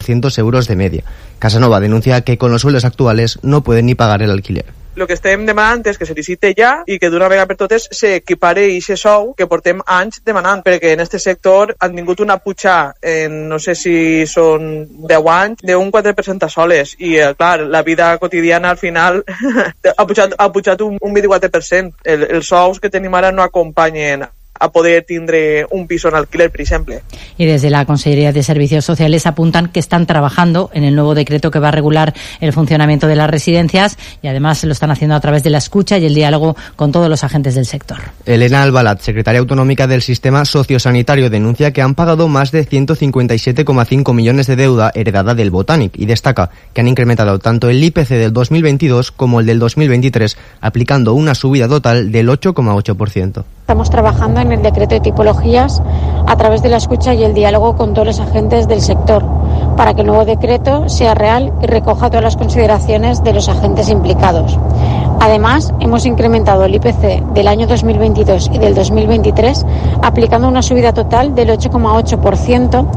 200 euros de media. Casanova denuncia que con los sueldos actuales no pueden ni pagar el alquiler. El que estem demanant és que se licite ja i que d'una vegada per totes s'equipare aquest sou que portem anys demanant, perquè en aquest sector han tingut una puja en, no sé si són 10 anys, d'un 4% a soles, i clar, la vida quotidiana al final ha pujat un 24%. Els sous que tenim ara no acompanyen a poder tindre un piso en alquiler, por ejemplo. Y desde la Consejería de Servicios Sociales apuntan que están trabajando en el nuevo decreto que va a regular el funcionamiento de las residencias y además lo están haciendo a través de la escucha y el diálogo con todos los agentes del sector. Elena Albalat, secretaria autonómica del Sistema Sociosanitario, denuncia que han pagado más de 157,5 millones de deuda heredada del Botanic y destaca que han incrementado tanto el IPC del 2022 como el del 2023, aplicando una subida total del 8,8%. Estamos trabajando en el decreto de tipologías a través de la escucha y el diálogo con todos los agentes del sector para que el nuevo decreto sea real y recoja todas las consideraciones de los agentes implicados. Además, hemos incrementado el IPC del año 2022 y del 2023 aplicando una subida total del 8,8%.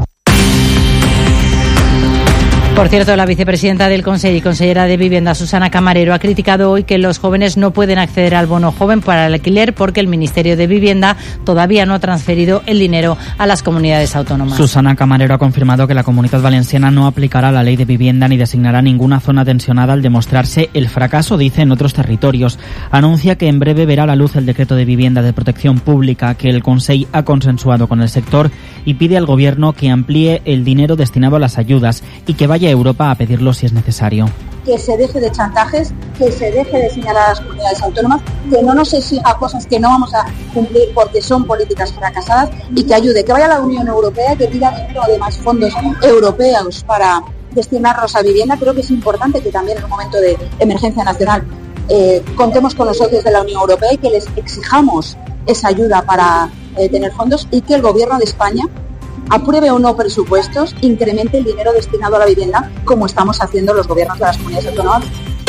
Por cierto, la vicepresidenta del Consejo y consellera de Vivienda, Susana Camarero, ha criticado hoy que los jóvenes no pueden acceder al bono joven para el alquiler porque el Ministerio de Vivienda todavía no ha transferido el dinero a las comunidades autónomas. Susana Camarero ha confirmado que la Comunidad Valenciana no aplicará la ley de vivienda ni designará ninguna zona tensionada al demostrarse el fracaso, dice, en otros territorios. Anuncia que en breve verá la luz el decreto de vivienda de protección pública que el Consejo ha consensuado con el sector y pide al Gobierno que amplíe el dinero destinado a las ayudas y que vaya a Europa a pedirlo si es necesario. Que se deje de chantajes, que se deje de señalar a las comunidades autónomas, que no nos exija cosas que no vamos a cumplir porque son políticas fracasadas y que ayude, que vaya a la Unión Europea, que pida dinero de más fondos europeos para destinarlos a vivienda. Creo que es importante que también en un momento de emergencia nacional contemos con los socios de la Unión Europea y que les exijamos esa ayuda para tener fondos y que el Gobierno de España apruebe o no presupuestos, incremente el dinero destinado a la vivienda, como estamos haciendo los gobiernos de las comunidades autónomas.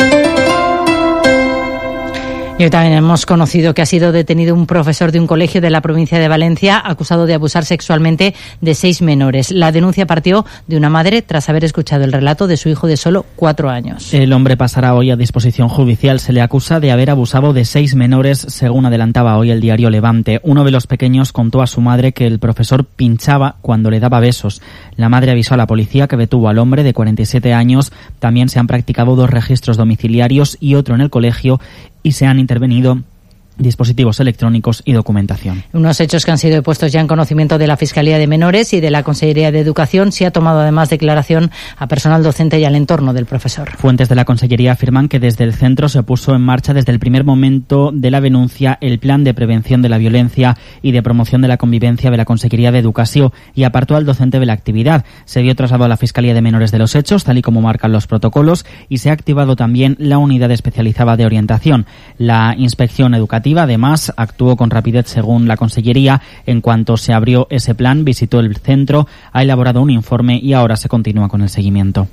Y hoy también hemos conocido que ha sido detenido un profesor de un colegio de la provincia de Valencia acusado de abusar sexualmente de 6 menores. La denuncia partió de una madre tras haber escuchado el relato de su hijo de solo 4 años. El hombre pasará hoy a disposición judicial. Se le acusa de haber abusado de 6 menores, según adelantaba hoy el diario Levante. Uno de los pequeños contó a su madre que el profesor pinchaba cuando le daba besos. La madre avisó a la policía, que detuvo al hombre de 47 años. También se han practicado 2 registros domiciliarios y otro en el colegio y se han intervenido dispositivos electrónicos y documentación. Unos hechos que han sido puestos ya en conocimiento de la Fiscalía de Menores y de la Consellería de Educación. Se ha tomado además declaración a personal docente y al entorno del profesor. Fuentes de la Consellería afirman que desde el centro se puso en marcha desde el primer momento de la denuncia el plan de prevención de la violencia y de promoción de la convivencia de la Consellería de Educación y apartó al docente de la actividad. Se dio traslado a la Fiscalía de Menores de los hechos, tal y como marcan los protocolos, y se ha activado también la unidad especializada de orientación. La inspección educativa además actuó con rapidez, según la Consellería. En cuanto se abrió ese plan, visitó el centro, ha elaborado un informe y ahora se continúa con el seguimiento.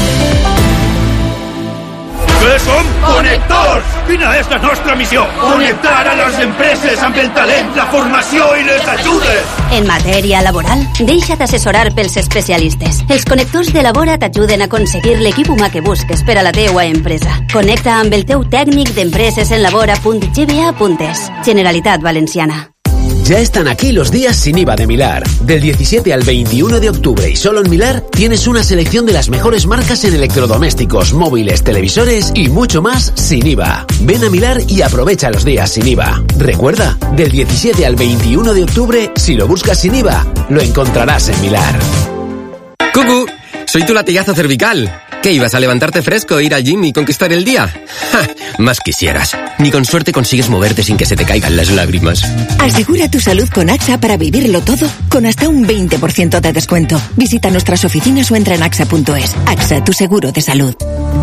Què som? Connectors! Quina és la nostra missió? Connectar a les empreses amb el talent, la formació i les ajudes! En matèria laboral, deixa't assessorar pels especialistes. Els connectors de la Vora t'ajuden a aconseguir l'equip humà que busques per a la teua empresa. Connecta amb el teu tècnic d'empreses en labora.gba.es. Generalitat Valenciana. Ya están aquí los días sin IVA de Milar. Del 17 al 21 de octubre y solo en Milar tienes una selección de las mejores marcas en electrodomésticos, móviles, televisores y mucho más sin IVA. Ven a Milar y aprovecha los días sin IVA. Recuerda, del 17 al 21 de octubre, si lo buscas sin IVA, lo encontrarás en Milar. ¡Cucú! Soy tu latigazo cervical. ¿Qué, ibas a levantarte fresco, ir al gym y conquistar el día? ¡Ja! Más quisieras. Ni con suerte consigues moverte sin que se te caigan las lágrimas. Asegura tu salud con AXA para vivirlo todo con hasta un 20% de descuento. Visita nuestras oficinas o entra en AXA.es. AXA, tu seguro de salud.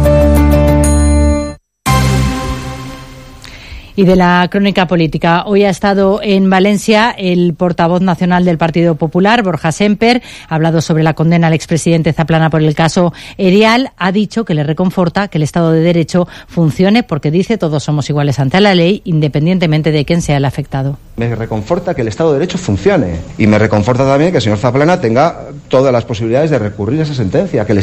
Y de la crónica política, hoy ha estado en Valencia el portavoz nacional del Partido Popular, Borja Semper, ha hablado sobre la condena al expresidente Zaplana por el caso Erial, ha dicho que le reconforta que el Estado de Derecho funcione porque dice todos somos iguales ante la ley independientemente de quién sea el afectado. Me reconforta que el Estado de Derecho funcione y me reconforta también que el señor Zaplana tenga todas las posibilidades de recurrir a esa sentencia, que el